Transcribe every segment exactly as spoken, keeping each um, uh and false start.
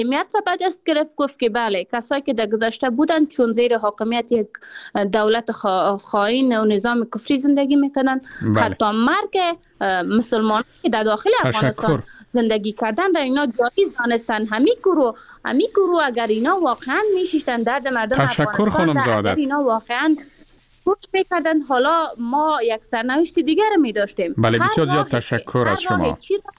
حاکمیت را به دست گرفت. گفت که بله کسایی که در گذشته بودن چون زیر حاکمیت یک دولت خائن و نظام کفری زندگی میکنن، بله. حتی مرگ مسلمانان که در داخل افغانستان زندگی کردن در اینا جایز دانستن. همی گروه همی گروه اگر اینا واقعا میشیشتن درد مردم افغانستان، اگر اینا واقعا کوچ میکردن، حالا ما یک سرنوشت دیگر می داشتیم. بله بسیار زیاد تشکر از شما.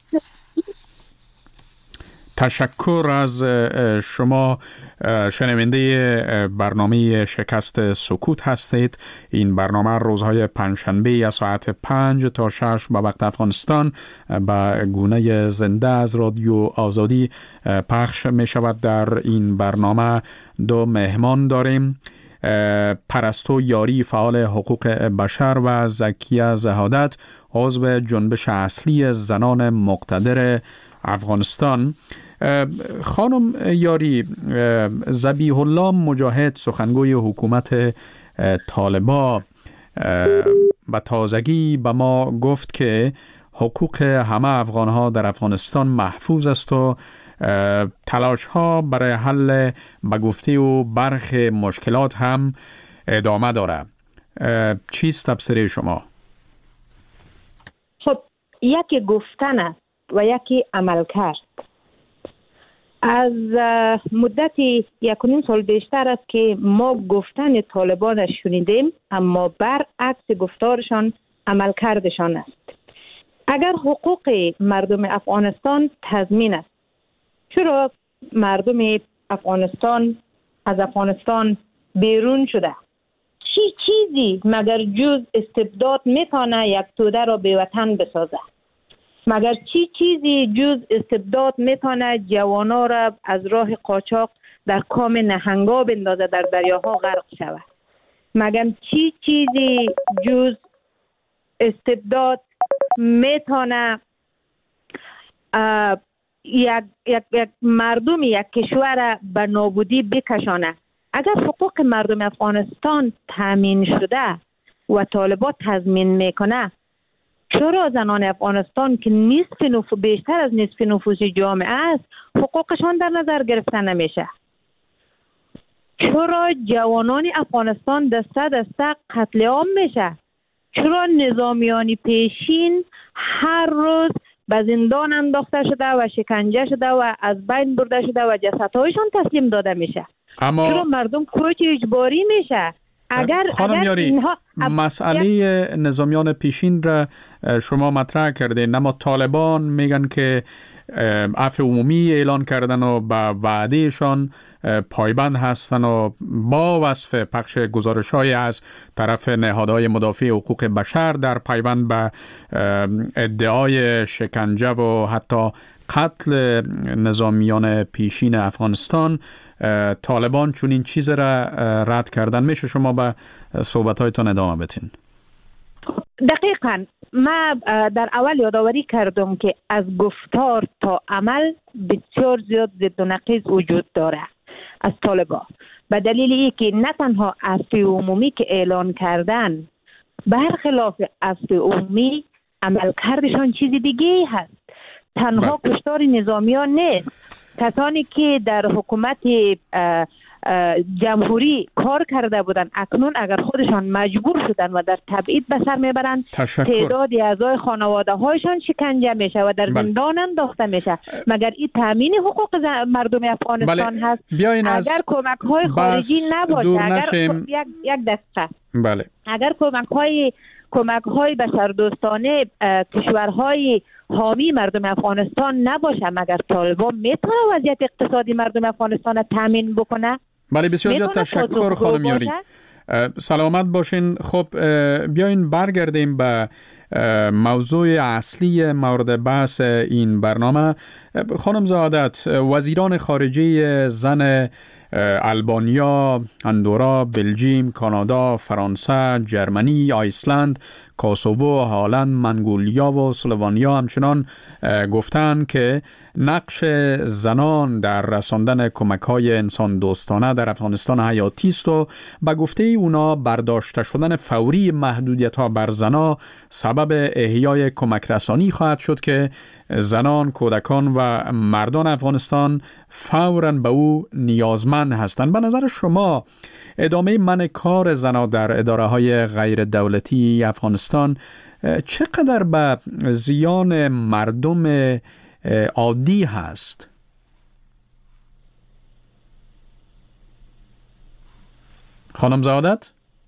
تشکر از شما. شنونده برنامه شکست سکوت هستید. این برنامه روزهای پنجشنبه از ساعت پنج تا شش به وقت افغانستان به گونه زنده از رادیو آزادی پخش می شود. در این برنامه دو مهمان داریم: پرستو یاری، فعال حقوق بشر، و زکیه زهادت، عضو جنبش اصلی زنان مقتدر افغانستان. خانم یاری، ذبیح الله مجاهد، سخنگوی حکومت طالبان، به تازگی به ما گفت که حقوق همه افغانها در افغانستان محفوظ است و تلاش ها برای حل به گفته و برخی مشکلات هم ادامه داره. چیست تفسیر شما؟ خب یکی گفتن است و یکی عمل کرد. از مدتی یک و نیم سال بیشتر است که ما گفتن طالبان را شنیدیم، اما برعکس گفتارشان عمل کردشان است. اگر حقوق مردم افغانستان تضمین است، چرا مردم افغانستان از افغانستان بیرون شده؟ چی چیزی مگر جز استبداد میتونه یک توده را به وطن بسازه؟ مگر چی چیزی جز استبداد میتونه جوانا را از راه قاچاق در کام نهنگا بندازه، در دریاها غرق شود؟ مگر چی چیزی جز استبداد میتونه یک, یک, یک مردم یک کشور به نابودی بکشانه؟ اگر حقوق مردم افغانستان تامین شده و طالبان تضمین میکنه، چرا زنان افغانستان که نصف نفوس، بیشتر از نصف نفوس جامعه است، حقوقشان در نظر گرفته نمیشه؟ چرا جوانان افغانستان دسته دسته قتل عام میشه؟ چرا نظامیان پیشین هر روز به زندان انداخته شده و شکنجه شده و از بین برده شده و جسدهایشان تسلیم داده میشه؟ اما چرا مردم کوچ اجباری میشه؟ اگر خانم اگر یاری، اینها مسئله یک... نظامیان پیشین را شما مطرح کردین، اما طالبان میگن که عفو عمومی اعلان کردن و به وعدهشان پایبند هستن و با وصف پخش گزارش‌های از طرف نهادهای مدافع حقوق بشر در پیوند به ادعای شکنجه و حتی قتل نظامیان پیشین افغانستان، طالبان چون این چیز را رد کردن. میشه شما به صحبت‌هایتان ادامه بدین؟ دقیقاً ما در اول یادآوری کردم که از گفتار تا عمل بسیار زیاد ضد و نقیض وجود داره از طالبان، به دلیل اینکه نه تنها عفو عمومی که اعلان کردن، برخلاف عفو عمومی عمل کردشان چیز دیگه هست. تنها کشتار نظامیان نیست، کسانی که در حکومت جمهوری کار کرده بودن اکنون اگر خودشان مجبور شدن و در تبعید به سر میبرن، تعدادی اعضای خانواده هایشان شکنجه میشه و در زندان انداخته میشه. مگر این تامین حقوق مردم افغانستان بله. هست؟ اگر کمک های خارجی نباشه، اگر یک یک دقیقه بله. اگر کمک های کمک های بشردوستانه کشورهای حامی مردم افغانستان نباشه، مگر طالبان میتونه وضعیت اقتصادی مردم افغانستان را تامین بکنه؟ بله بسیار زیاد تشکر خانم یاری، سلامت باشین. خب بیاین برگردیم به موضوع اصلی مورد بحث این برنامه. خانم زهادت، وزیران خارجه زن آلبانیا، اندورا، بلژیم، کانادا، فرانسه، جرمنی، آیسلند، کوسوو، هالند، منگولیا و اسلوونیا همچنان گفتند که نقش زنان در رساندن کمک‌های انسان دوستانه در افغانستان حیاتی است و به گفته اونا برداشته شدن فوری محدودیت‌ها بر زنان سبب احیای کمک رسانی خواهد شد که زنان، کودکان و مردان افغانستان فوراً به او نیازمند هستند. به نظر شما ادامه منع کار زنان در اداره‌های غیر دولتی افغانستان چقدر به زیان مردم عادی هست؟ خانم زهادت؟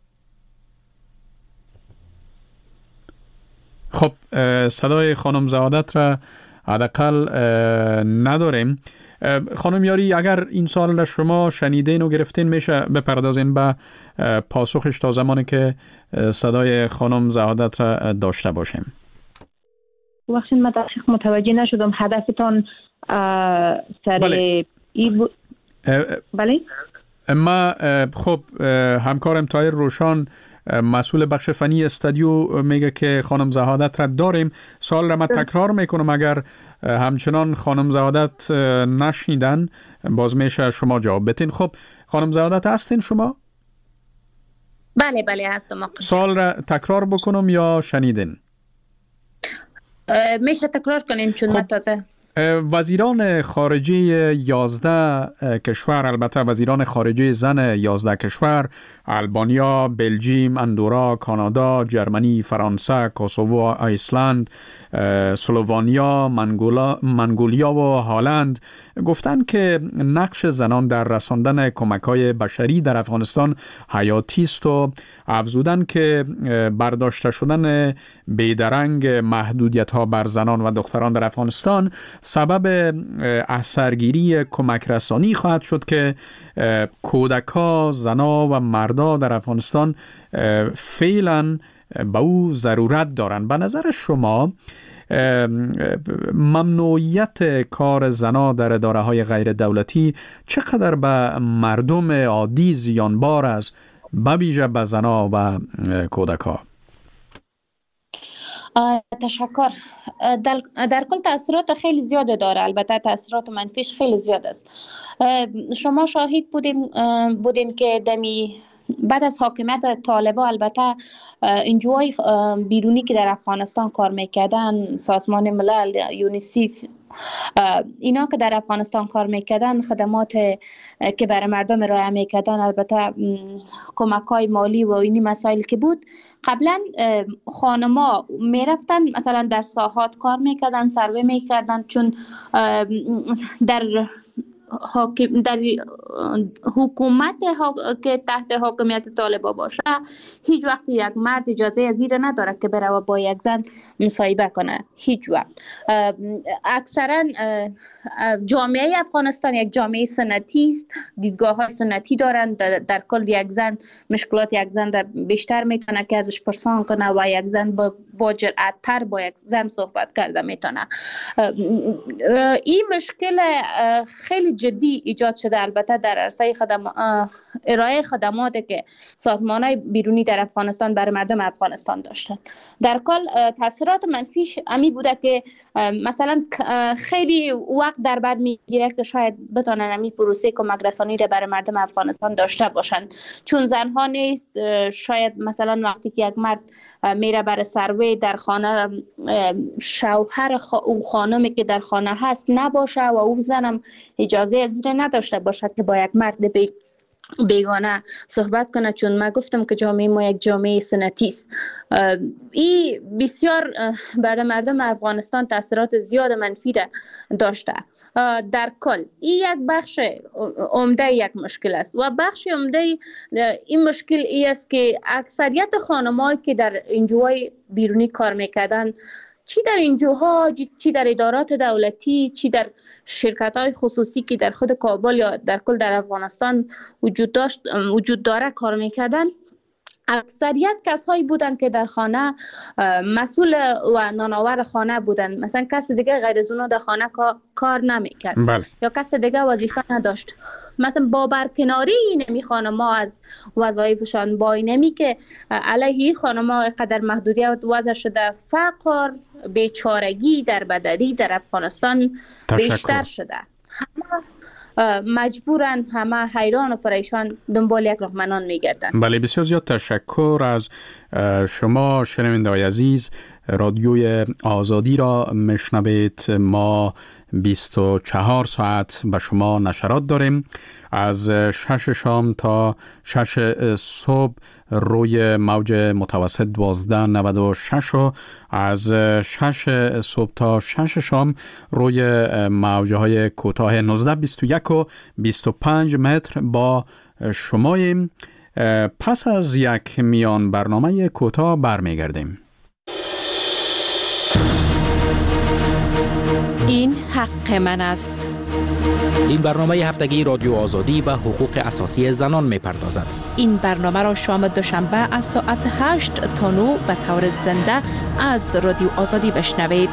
خب صدای خانم زهادت را حداقل نداریم. خانم یاری، اگر این سوال را شما شنیدین و گرفتین میشه بپردازین به پاسخش تا زمانی که صدای خانم زهادت را داشته باشیم. وقتی من دقیق متوجه نشدم هدفتان سر بله. ای بود. بله؟ ما خب همکارم طاهر روشان مسئول بخش فنی استودیو میگه که خانم زهادت را داریم. سوال را من تکرار میکنم، اگر همچنان خانم زهادت نشنیدن باز میشه شما جواب بتین. خب خانم زهادت هستین شما؟ بله بله هستم. سوال را تکرار بکنم یا شنیدین؟ میشه تکرار کنین چون خب. من تازه وزیران خارجه یازده کشور، البته وزیران خارجه زن یازده کشور، آلبانیا، بلژیم، اندورا، کانادا، جرمنی، فرانسه، کوسوو، ایسلند، سلوونیا، منگولا، منگولیا و هالند گفتند که نقش زنان در رساندن کمک‌های بشری در افغانستان حیاتی است و افزودند که برداشته شدن بیدرنگ محدودیت‌ها بر زنان و دختران در افغانستان سبب اثرگیری کمک رسانی خواهد شد که کودک‌ها، زنان و مردا در افغانستان فعلا به او ضرورت دارند. به نظر شما ممنوعیت کار زنان در اداره‌های غیر دولتی چقدر به مردم عادی زیانبار است، به ویژه به زنان و کودک‌ها؟ تشکر. در, در کل تاثیرات خیلی زیاد داره، البته تاثیرات منفیش خیلی زیاد است. شما شاهد بودیم بودین که دمی بعد از حاکمیت طالبان البته انجوهای بیرونی که در افغانستان کار میکردن، سازمان ملل، یونیسیف، اینا که در افغانستان کار میکردن، خدمات که برای مردم ارائه میکردن، البته کمک‌های مالی و اینی مسائل که بود، قبلا خانما میرفتن مثلا در ساحات کار میکردن، سروه میکردن، چون در حاکم در حکومت که تحت حاکمیت طالبان باشه هیچ وقت یک مرد اجازه از این نداره که بره و با یک زن مصاحبه کنه، هیچ وقت. اکثرا جامعه افغانستان یک جامعه سنتی است، دیدگاه های سنتی دارند. در کل یک زن مشکلات یک زن را بیشتر میتونه که ازش پرسان کنه و یک زن با با جرأت‌تر با یک زن صحبت کرده میتونه. این مشکل خیلی جدی ایجاد شده البته در عرصه خدم... ارائه خدماتی که سازمان‌های بیرونی در افغانستان برای مردم افغانستان داشتن. در کل تاثیرات منفیش امی بوده که مثلا خیلی وقت در بعد میگیره که شاید بتونن امی پروسه کمک رسانی را برای مردم افغانستان داشته باشند، چون زنها نیست. شاید مثلا وقتی که یک مرد میره برای سروی در خانه، شوهر او خانمی که در خانه هست نباشه و او زنم اجازه از این نداشته باشد که با یک مرد بی بیگانه صحبت کنه، چون من گفتم که جامعه ما یک جامعه سنتی است. این بسیار برای مردم افغانستان تاثیرات زیاد منفی داشته. در کل این یک بخش عمده یک مشکل است و بخش عمده این مشکل ای است که اکثریت خانم‌هایی که در انجوهای بیرونی کار میکردن، چی در انجوها، چی در ادارات دولتی، چی در شرکت‌های خصوصی که در خود کابل یا در کل در افغانستان وجود داشت وجود داره کار میکردن، اکثریت کسایی بودن که در خانه مسئول و نانآور خانه بودن. مثلا کس دیگه غیر از اونا در خانه کار نمیکرد بله. یا کس دیگه وظیفه نداشت. مثلا با برکناری نمی خانم‌ها از وظایفشان با اینمی که علیه خانم‌ها قدر محدودیت وضع شده، فقر، بیچارگی در بدری در افغانستان تشکر. بیشتر شده. همه مجبورن، همه حیران و پریشان دنبال یک راهمنان میگردن. بله، بسیار زیاد تشکر از شما شنونده‌های عزیز. رادیوی آزادی را میشنوید. ما بیست و چهار ساعت به شما نشرات داریم، از شش شام تا شش صبح روی موج متوسط دوازده نود و شش و از شش صبح تا شش شام روی موجه های کوتاه نوزده بیست و یک و بیست و پنج متر با شماییم. پس از یک میان برنامه کوتاه برمیگردیم. این حق من است. این برنامه هفتگی رادیو آزادی به حقوق اساسی زنان می پردازد. این برنامه را شام دوشنبه از ساعت هشت تا نه به طور زنده از رادیو آزادی بشنوید.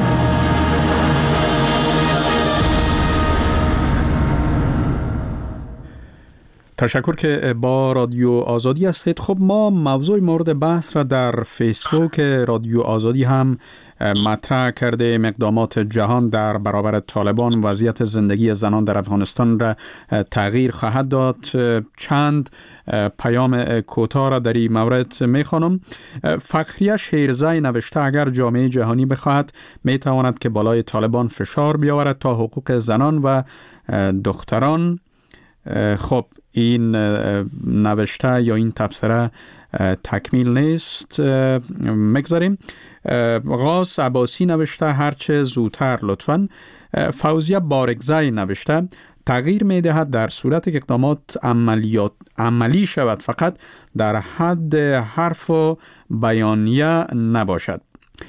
تشکر که با رادیو آزادی هستید. خب ما موضوع مورد بحث را در فیسبوک رادیو آزادی هم مطرح کرده. اقدامات جهان در برابر طالبان وضعیت زندگی زنان در افغانستان را تغییر خواهد داد. چند پیام کوتاه را در این مورد میخوانم. فخریه شیرزای نوشته اگر جامعه جهانی بخواهد میتواند که بالای طالبان فشار بیاورد تا حقوق زنان و دختران. خب این نوشته یا این تبصره تکمیل نیست، مگذاریم. غاس عباسی نوشته هرچه زودتر لطفاً. فوزیه بارگزای نوشته تغییر میدهد در صورت که اقدامات عملیات عملی شود، فقط در حد حرف و بیانیه نباشد.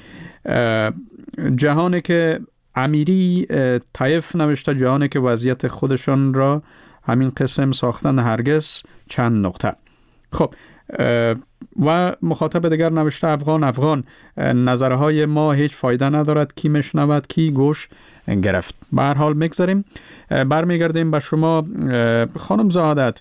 جهانی که امیری طیف نوشته جهانی که وضعیت خودشان را همین قسم ساختن هرگز چند نقطه. خب و مخاطب دیگر نوشته افغان افغان نظرهای ما هیچ فایده ندارد، کی میشنود کی گوش گرفت. به هر حال میگذاریم، برمیگردیم به شما خانم زهادت.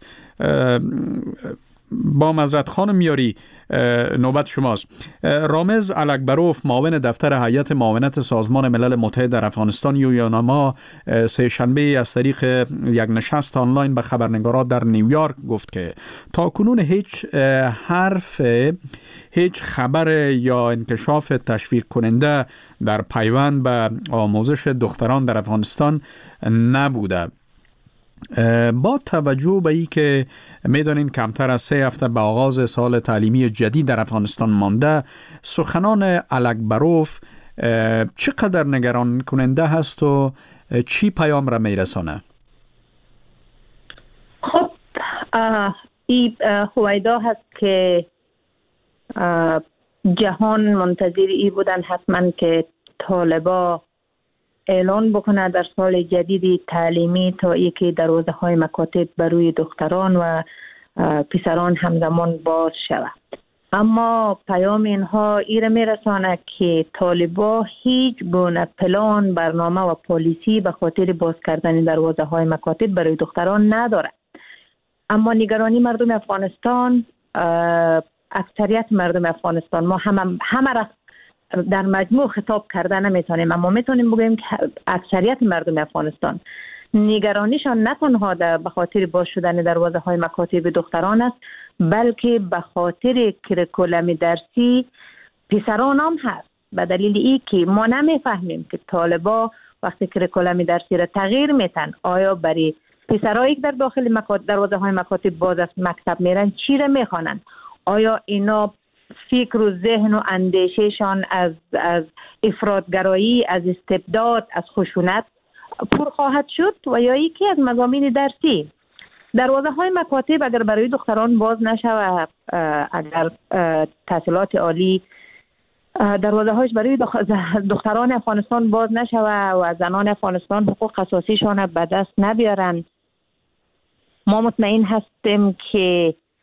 با معذرت خانم یاری، نوبت شماست. رامز الکبروف معاون دفتر هیئت معاونت سازمان ملل متحد در افغانستان یوناما سه شنبه از طریق یک نشست آنلاین به خبرنگاران در نیویورک گفت که تا کنون هیچ حرف، هیچ خبر یا انکشاف تشویق کننده در پیوند به آموزش دختران در افغانستان نبوده. با توجه به این که میدانین کمتر از سه هفته به آغاز سال تعلیمی جدید در افغانستان مانده، سخنان الکبروف چقدر نگران کننده هست و چی پیام را میرسانه؟ خب این هویدا هست که جهان منتظر ای بودن حتما که طالبا اعلان بکنه در سال جدید تعلیمی تا یکی دروازه های مکاتب بروی دختران و پسران همزمان باز شود. اما پیام اینها ایره میرسانه که طالبا هیچ گونه پلان، برنامه و پالیسی به خاطر باز کردن دروازه های مکاتب برای دختران نداره. اما نگرانی مردم افغانستان، اکثریت مردم افغانستان، ما همه همه را در مجموع خطاب کرده نمیتونیم، اما میتونیم بگوییم که اکثریت مردم افغانستان نگرانیشان نه تنها به خاطر باز شدن دروازه های مکاتب دختران است، بلکه به خاطر کریکولم درسی پسران هم هست. به دلیل ای که ما نمیفهمیم که طالبا وقتی کریکولم درسی را تغییر میتن، آیا برای پسرایی که در داخل مکاتب دروازه های مکاتب باز است مکتب میرن چی را میخوانن؟ آیا اینا فکر و ذهن و اندیشهشان از از افراطگرایی، از استبداد، از خشونت پر خواهد شد و یا یکی از مضامین درسی؟ دروازه های مکاتب اگر برای دختران باز نشود، اگر تحصیلات عالی دروازه هایش برای دختران افغانستان باز نشود و زنان افغانستان حقوق اساسیشان به دست نبیارن، ما مطمئن هستیم که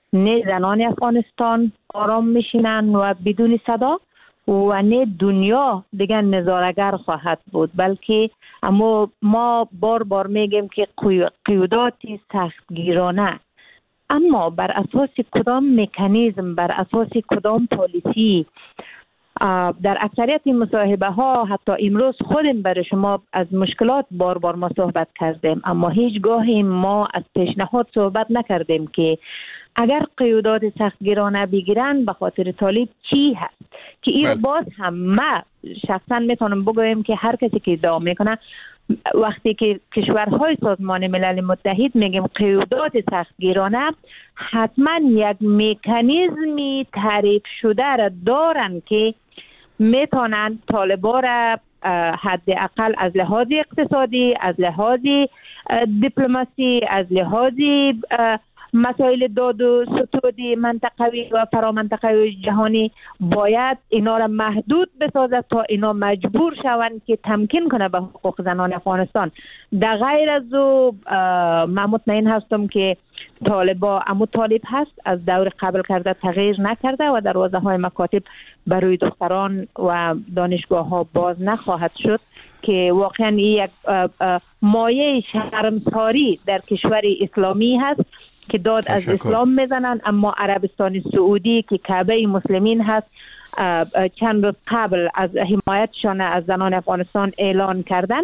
نه زنان افغانستان آرام میشینن و بدون صدا و نه دنیا دیگه نظاره‌گر خواهد بود، بلکه اما ما بار بار میگیم که قیودات سختگیرانه، اما بر اساس کدام مکانیزم، بر اساس کدام پالیسی. در اکثریت مصاحبه ها حتی امروز خودم برای شما از مشکلات بار بار ما صحبت کردیم، اما هیچگاهی ما از پیشنهاد صحبت نکردیم که اگر قیودات سختگیرانه بگیرن به خاطر طالب چی هست که این باز هم ما شخصا میتونم بگویم که هر کسی که ادعا میکنه وقتی که کشورهای سازمان ملل متحد میگیم قیودات سختگیرانه، حتما یک مکانیزمی تعریف شده را دارن که میتونن طالبان را حداقل از لحاظ اقتصادی، از لحاظ دیپلماسی، از لحاظ مسائل داد و ستود منطقوی و فرامنطقوی جهانی باید اینا را محدود بسازد تا اینا مجبور شوند که تمکین کنه به حقوق زنان افغانستان. در غیر از او من مطمئن هستم که طالبا امو طالب هست، از دور قبل کرده تغییر نکرده و دروازه های مکاتب برای دختران و دانشگاه ها باز نخواهد شد که واقعا یک مایه شرمساری در کشور اسلامی هست که داد تشکر. از اسلام میزنن، اما عربستان سعودی که کعبه مسلمین هست چند روز قبل از حمایتشان از زنان افغانستان اعلان کردن.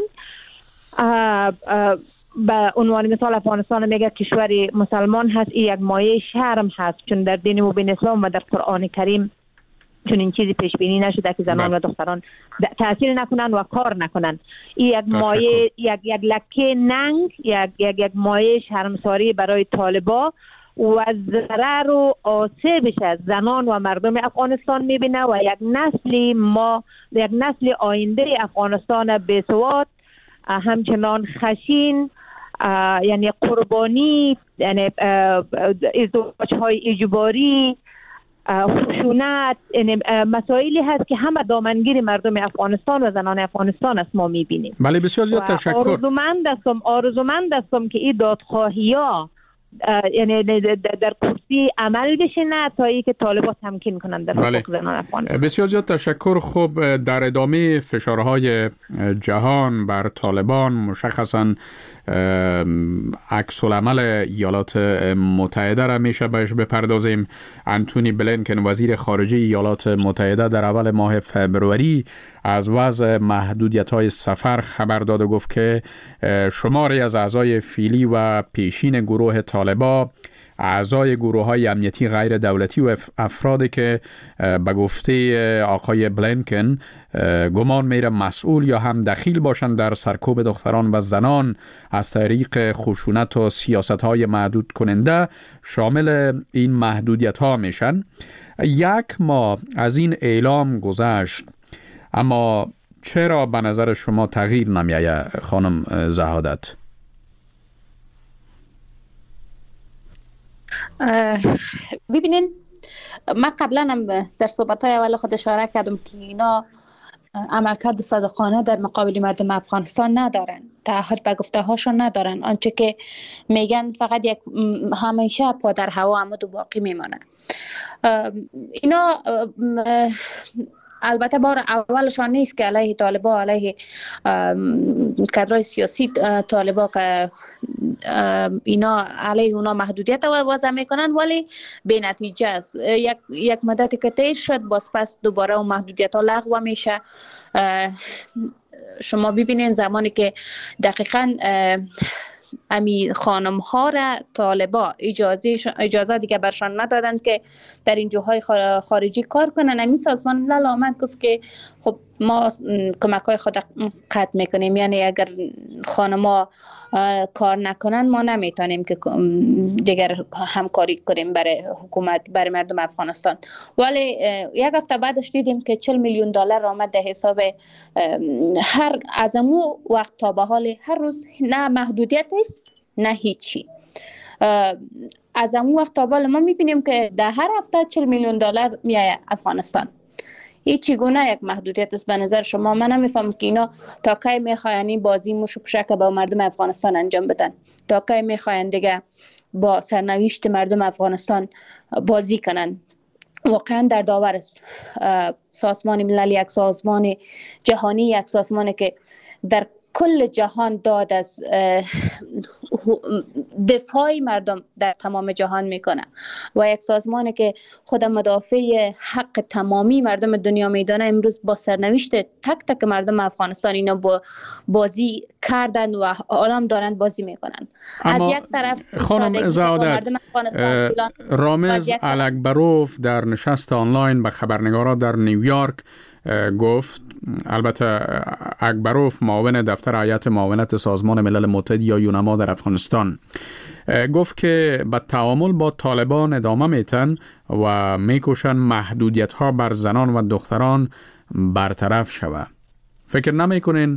به عنوان مثال افغانستان میگه کشور مسلمان هست، این یک مایه شرم هست، چون در دین مبین اسلام و در قرآن کریم چون این چیزی پیش بینی نشده که زنان و دختران تحصیل نکنن و کار نکنن. این یک مایه یک یک لکه ننگ، یک یک یک مایه شرمساری برای طالبا و ضرر و آسیبش از زنان و مردم افغانستان میبینه و یک نسل ما یک نسل آینده افغانستان بی‌سواد، همچنان خشین، یعنی قربانی، یعنی ازدواج های اجباری، خشونت، یعنی مسائلی هست که همه دامنگیر مردم افغانستان و زنان افغانستان است ما میبینیم. بله بسیار زیاد تشکر. آرزومند هستم آرزومند هستم که این دادخواهی ها یعنی در کرسی عمل بشه، نه تا ای که طالبان تمکین کنند در حقوق زنان افغانستان. بسیار زیاد تشکر. خب در ادامه فشارهای جهان بر طالبان، مشخصاً عکس العمل ایالات متحده را میشه بهش بپردازیم. انتونی بلینکن وزیر خارجه ایالات متحده در اول ماه فبروری از وضع محدودیت‌های سفر خبر داد و گفت که شماری از اعضای فعلی و پیشین گروه طالبان، اعضای گروه‌های امنیتی غیر دولتی و افرادی که به گفته آقای بلینکن گمان میره مسئول یا هم دخیل باشند در سرکوب دختران و زنان از طریق خشونت و سیاست‌های محدود کننده شامل این محدودیت‌ها میشن. یک ماه از این اعلام گذشت، اما چرا به نظر شما تغییر نمی‌آید خانم زهادت؟ ببینین، من قبلا هم در صحبت‌های اول خود اشاره کردم که اینا عملکرد صادقانه در مقابل مردم افغانستان ندارن، تعهد به گفته هاشون ندارن، آنچه که میگن فقط یک همیشه پا در هوا عمود و باقی میمانه. اینا البته بار اولشان نیست که علیه طالبان، علیه کادرهای سیاسی طالبان که اینا علیه اونا محدودیت وضع میکنن، ولی به نتیجه است. یک یک مدتی که تیر شد، باز پس دوباره اون محدودیت ها لغو میشه. شما ببینین زمانی که دقیقاً امی خانم ها را طالبا اجازه اجازه دیگه برشان ندادند که در این جاهای خارجی کار کنن. امی سازمان ملل آمد گفت که خب ما کمک های خود قطع میکنیم، یعنی اگر خانم ها کار نکنن ما نمیتونیم که دیگر همکاری کنیم برای حکومت، برای مردم افغانستان. ولی یک هفته بعدش دیدیم که چهل میلیون دلار آمد در حساب هر از امو وقت تا به حال هر روز، نه محدودیت است نه هیچی. از امو وقت تا به حال ما میبینیم که در هر هفته چهل میلیون دلار میآید افغانستان. این چگونه یک محدودیت است به نظر شما؟ من نمیفهم که اینا تا کی میخواین این بازی موش و پشک به مردم افغانستان انجام بدن، تا کی میخواین دیگه با سرنوشت مردم افغانستان بازی کنند. واقعا در داور است. سازمان ملل یک سازمان جهانی، یک سازمانی که در کل جهان داد از دفاع مردم در تمام جهان میکنه و یک سازمانی که خود مدافع حق تمامی مردم دنیا میدانه، امروز با سرنوشت تک تک مردم افغانستان اینا با بازی کردن و عالم دارند بازی میکنن. از یک طرف خانم زاودت، رامز الکبروف در نشست آنلاین به خبرنگاران در نیویورک گفت، البته اکبروف معاون دفتر هیئت معاونت سازمان ملل متحد یا یونما در افغانستان، گفت که به تعامل با طالبان ادامه میتن و میکوشن محدودیت ها بر زنان و دختران برطرف شود. فکر نمیکنین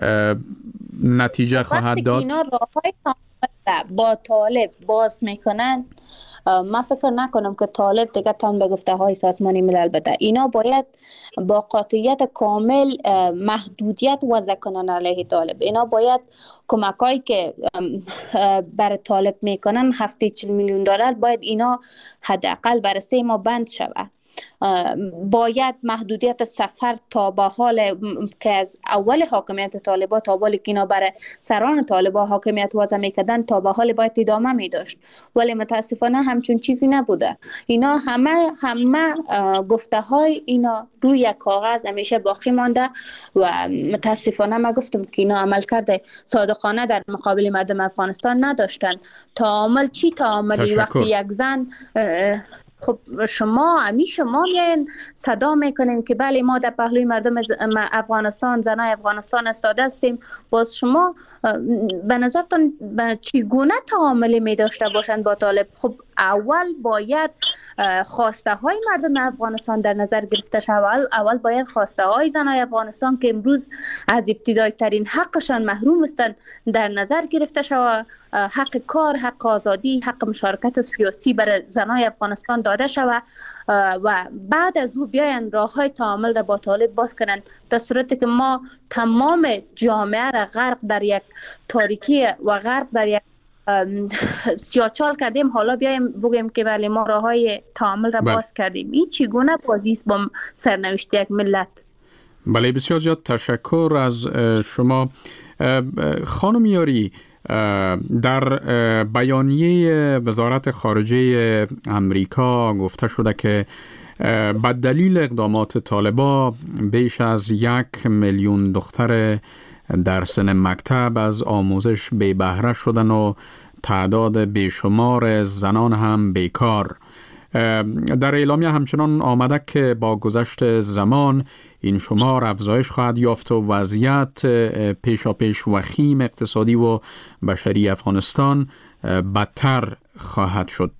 نتیجه خواهد داد؟ اینا راههای با طالب باز میکنن، من فکر نکنم که طالب دیگه تن به گفته های سازمان ملل بده. اینا باید با قاطعیت کامل محدودیت وضع کنن علیه طالب. اینا باید کمک هایی که برای طالب میکنن هفته چل میلیون دلار باید اینا حداقل برای سه ماه بند شود. باید محدودیت سفر تا به حال که از اول حاکمیت طالبا تا حالی که اینا برای سران طالبا حاکمیت وضع میکردن تا به حال باید ادامه میداشت، ولی متاسفانه همچون چیزی نبوده. اینا همه همه گفته های اینا روی یک کاغذ همیشه باقی مانده و متاسفانه ما گفتم که اینا عمل کرده صادقانه در مقابل مردم افغانستان نداشتن. تعامل چی تعاملی؟ وقتی یک زن خب شما امی شما میین صدا میکنین که بله ما در پهلوی مردم افغانستان، زنای افغانستان استاده هستیم، باز شما به نظرتون چگونه تعاملی می داشته باشند با طالب؟ خب اول باید خواسته های مردم افغانستان در نظر گرفته شود. اول باید خواسته های زنای افغانستان که امروز از ابتدایی ترین حقشان محروم هستند در نظر گرفته شود. حق کار، حق آزادی، حق مشارکت سیاسی برای زنای افغانستان داده شود و بعد از او بیاین راه های تعامل را با طالب باز کنند، در صورتی که ما تمام جامعه را غرق در یک تاریکی و غرق در یک سیاچال کردیم. حالا بیایم بگیم که بله ما راه های تعامل را باز کردیم. این چگونه بازی است با سرنوشت یک ملت؟ بله، بسیار زیاد تشکر از شما. خانم یاری، در بیانیه وزارت خارجه امریکا گفته شده که به دلیل اقدامات طالبان بیش از یک میلیون دختر در سن مکتب از آموزش بی بهره شدن و تعداد بیشمار زنان هم بیکار. در اعلامیه همچنان آمده که با گذشت زمان این شمار افزایش خواهد یافت و وضعیت پیشاپیش وخیم اقتصادی و بشری افغانستان بدتر خواهد شد.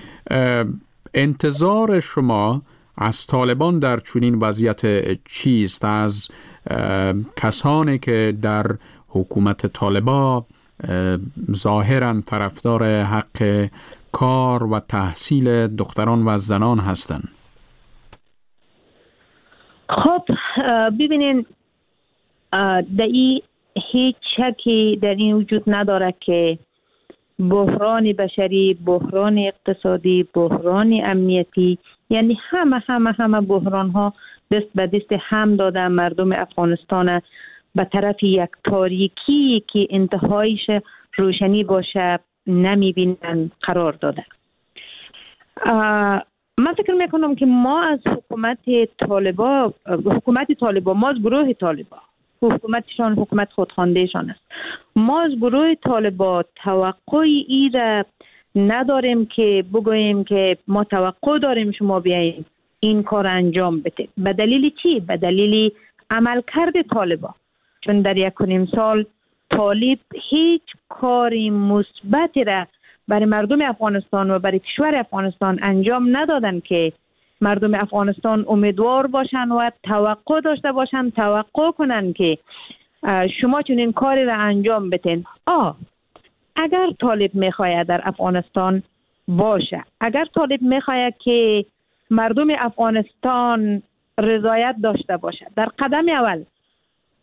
انتظار شما از طالبان در چنین وضعیت چیست؟ از کسانی که در حکومت طالبان ظاهراً طرفدار حق کار و تحصیل دختران و زنان هستند؟ خب ببینین، در این هیچ شکی در این وجود نداره که بحران بشری، بحران اقتصادی، بحران امنیتی، یعنی همه همه همه بحران ها دست به دست هم داده مردم افغانستان به طرف یک تاریکی که انتهایش روشنی باشه نمیبینن قرار داده. من فکر میکنم که ما از حکومت طالبان، حکومت طالبان، ما از گروه طالبان، حکومتشان حکومت خودخواندهشان است، ما از گروه طالبان توقعی ای را نداریم که بگوییم که ما توقع داریم شما بیاییم این کار انجام بده. به دلیل چی؟ به دلیل عملکرد طالبان. چون در یک و نیم سال طالب هیچ کاری مثبتی را برای مردم افغانستان و برای کشور افغانستان انجام ندادن که مردم افغانستان امیدوار باشن و توقع داشته باشن، توقع کنن که شما چنین کاری را انجام بدین. آه اگر طالب میخواید در افغانستان باشه، اگر طالب میخواید که مردم افغانستان رضایت داشته باشه، در قدم اول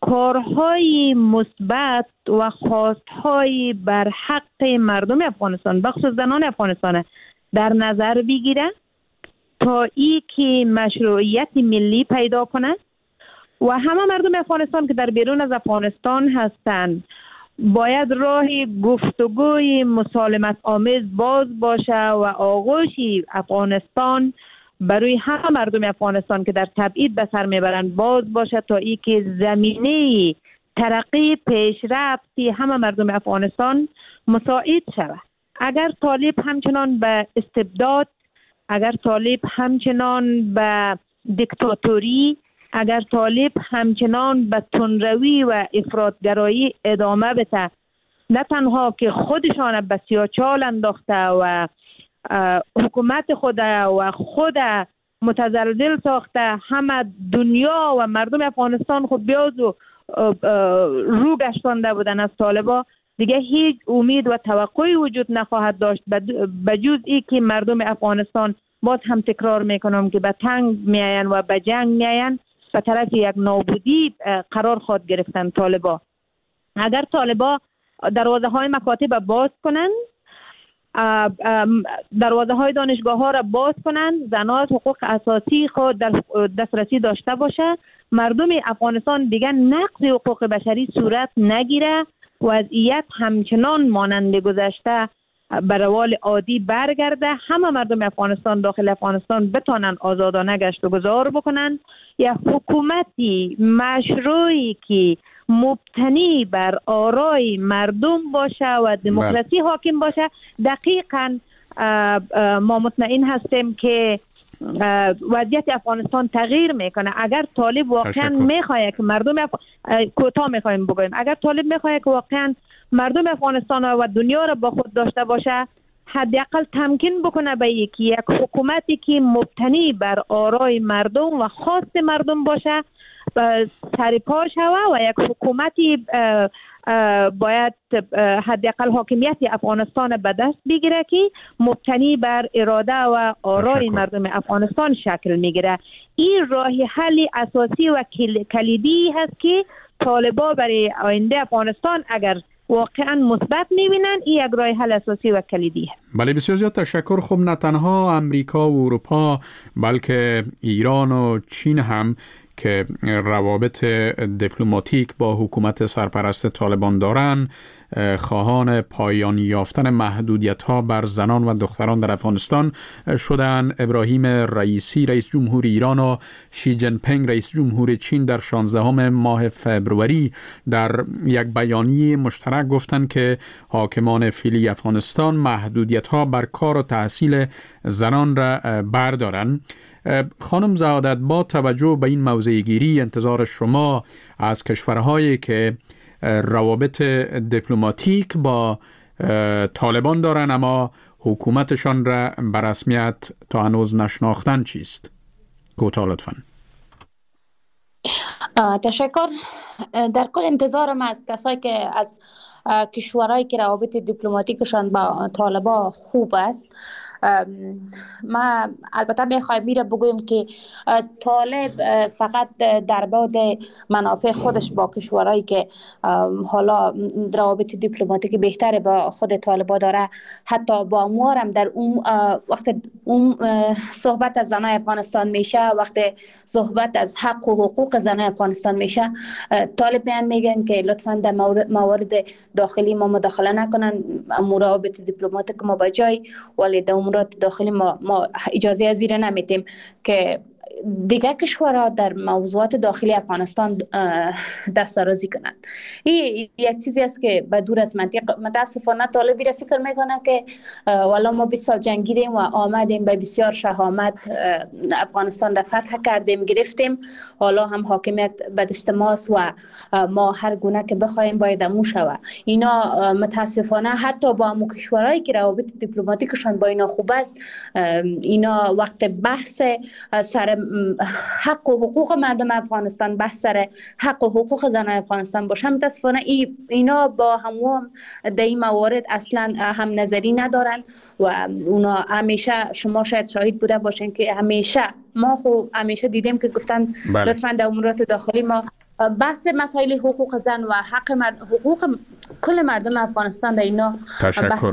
کارهای مثبت و خواستهای بر حق مردم افغانستان بخصوص زنان افغانستان در نظر بگیره تا ای که مشروعیت ملی پیدا کنه و همه مردم افغانستان که در بیرون از افغانستان هستند باید راه گفتگوی مسالمت آمیز باز باشه و آغوش افغانستان برای همه مردم افغانستان که در تبعید به سر میبرند باز باشه تا ای که زمینه ترقی پیشرفتی همه مردم افغانستان مساعد شود. اگر طالب همچنان به استبداد، اگر طالب همچنان به دیکتاتوری، اگر طالب همچنان به تندروی و افراطگرایی ادامه بده، نه تنها که خودشان به سیاچال انداخته و حکومت خود و خود متزلزل ساخته، همه دنیا و مردم افغانستان خود بیاز و رو گشتانده بودن از طالبا، دیگه هیچ امید و توقعی وجود نخواهد داشت به جز ای که مردم افغانستان باز هم تکرار میکنم که به تنگ میاین و به جنگ میاین، به طرف یک نابودی قرار خواهد گرفتن طالبا. اگر طالبا دروازه های مکاتب باز کنن، دروازه های دانشگاه ها را باز کنن، زنان حقوق اساسی خود در دسترسی داشته باشه، مردم افغانستان دیگه نقض حقوق بشری صورت نگیره، وضعیت همچنان مانند گذشته به روال عادی برگرده، همه مردم افغانستان داخل افغانستان بتانن آزادانه گشت و گذار بکنن، یا حکومتی مشروعی که مبتنی بر آرای مردم باشه و دموکراسی حاکم باشه. دقیقاً ما مطمئن هستیم که وضعیت افغانستان تغییر میکنه. اگر طالب واقعا میخواد که مردم اف... کوتاه میخوایم بگویم، اگر طالب میخواد که واقعا مردم افغانستان و دنیا را با خود داشته باشه، حداقل تمکین بکنه به یکی یک حکومتی که مبتنی بر آرای مردم و خواست مردم باشه سرپا شوه و یک حکومتی باید حداقل حاکمیت افغانستان به دست بگیره که مبتنی بر اراده و آرای مردم افغانستان شکل میگیره. این راه حل اساسی و کلیدی هست که طالبا برای آینده افغانستان اگر واقعا مثبت میبینن، این یک راه حل اساسی و کلیدی هست. بله، بسیار زیاد تشکر. خب نه تنها امریکا و اروپا بلکه ایران و چین هم که روابط دیپلماتیک با حکومت سرپرست طالبان دارند، خواهان پایان یافتن محدودیت‌ها بر زنان و دختران در افغانستان شدن. ابراهیم رئیسی رئیس جمهور ایران و شی جین پینگ رئیس جمهور چین در شانزدهم ماه فوریه در یک بیانیه مشترک گفتند که حاکمان فعلی افغانستان محدودیت‌ها بر کار و تحصیل زنان را بردارند. خانم زهادت، با توجه به این موضع گیری انتظار شما از کشورهایی که روابط دیپلماتیک با طالبان دارن اما حکومتشان را به رسمیت تا هنوز نشناختن چیست؟ کوتاه لطفاً. تشکر. در کل انتظارم از کسایی که از کشورهایی که روابط دیپلماتیکشان با طالبان خوب است، ما البته میخوایم میره بگویم که طالب فقط در بعد منافع خودش با کشورهایی که حالا روابط دیپلماتیک بهتر با خود طالبا داره، حتی با اموارم در اون وقت اون صحبت از زنای افغانستان میشه، وقت صحبت از حق و حقوق زنای افغانستان میشه، طالب میان میگن که لطفا در موارد داخلی ما مداخله نکنن، روابط دیپلماتیک ما با جای، ولی در امورات داخلی ما, ما اجازه زیر نمیتیم که دیگر کشورها در موضوعات داخلی افغانستان دستاوردی کنند. این یک چیزی است که به دور از منطق. متاسفانه طالبی را فکر میکنه که والا ما بیست سال جنگیدیم و آمدیم به بسیار شهامت افغانستان را فتح کردیم، گرفتیم، حالا هم حاکمیت به دست ماست و ما هر گونه که بخوایم باید امو شود. اینا متاسفانه حتی با امو کشورهایی که روابط دیپلماتیکشان با اینا خوب است، اینا وقت بحث سر حق و حقوق مردم افغانستان، بحث سر حق و حقوق زنان افغانستان باشه، متاسفانه ای اینا با هم در این موارد اصلا هم نظری ندارن و اونا همیشه، شما شاید شاهد بوده باشین که همیشه ما خو همیشه دیدیم که گفتن بله. لطفا در امورات داخلی ما بحث مسائل حقوق زن و حق مرد، حقوق کل مردم افغانستان در اینا بحث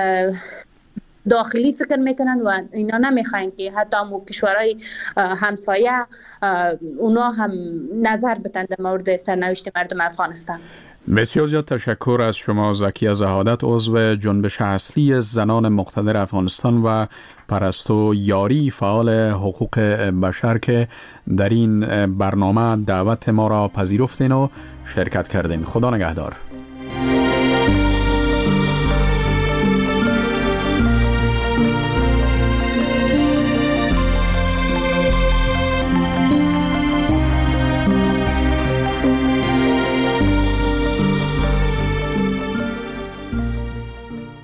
داخلی فکر میکنن و اینا نمیخواین که حتی هم کشورهای همسایه اونا هم نظر بدن در مورد سرنوشت مردم افغانستان. بسیار زیاد تشکر از شما زکیه زهادت، عضو جنبش اصلی زنان مقتدر افغانستان و پرستو یاری فعال حقوق بشر که در این برنامه دعوت ما را پذیرفتین و شرکت کردین. خدا نگهدار.